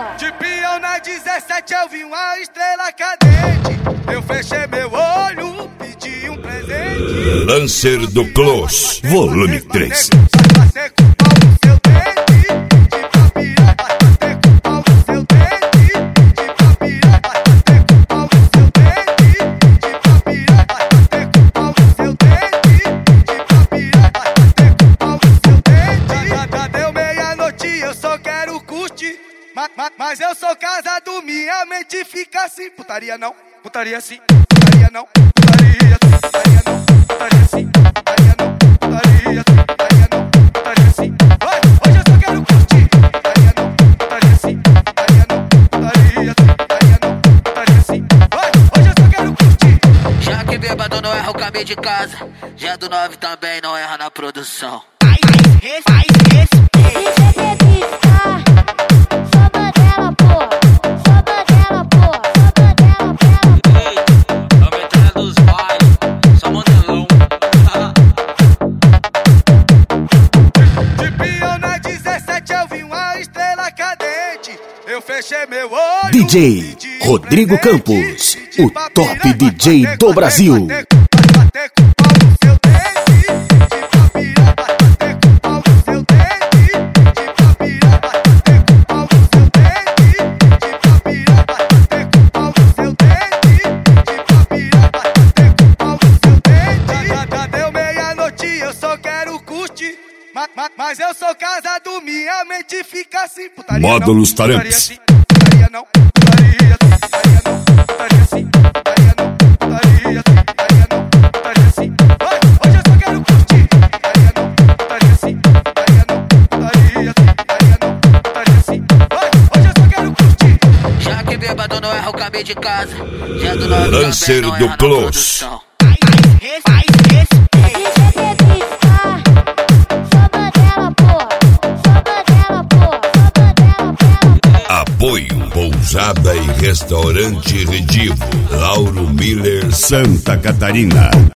De peão na 17 eu vi uma estrela cadente. Eu fechei meu olho, pedi um presente. Lancer do Close, volume 3. Mas eu sou casado, minha mente fica assim. Putaria não, putaria sim, putaria não, putaria sim, putaria não, putaria sim, putaria não, putaria sim, putaria não, putaria sim. Hoje eu só quero curtir. Putaria não, putaria sim, putaria não, putaria sim, putaria não, putaria sim. Hoje eu só quero curtir. Já que bêbado não erra o caminho de casa, já do 9 também não erra na produção. Eu fechei meu olho. DJ Rodrigo Campos, o top DJ do Brasil. Já deu meia-noite, eu só quero curtir. Mas eu sou casado, minha mente fica assim. Putaria Módulos não, Tarantes. putaria não, putaria sim, putaria não, putaria sim, putaria não, putaria sim, putaria não, putaria sim. Hoje eu só quero curtir. Putaria não, putaria sim, putaria não, putaria sim, putaria não, putaria sim. Hoje eu só quero curtir. Já que bêbado não erra o caminho de casa, já do 9 Lancer também não do erra na Close. produção. Apoio Pousada e Restaurante Redivo, Lauro Miller, Santa Catarina.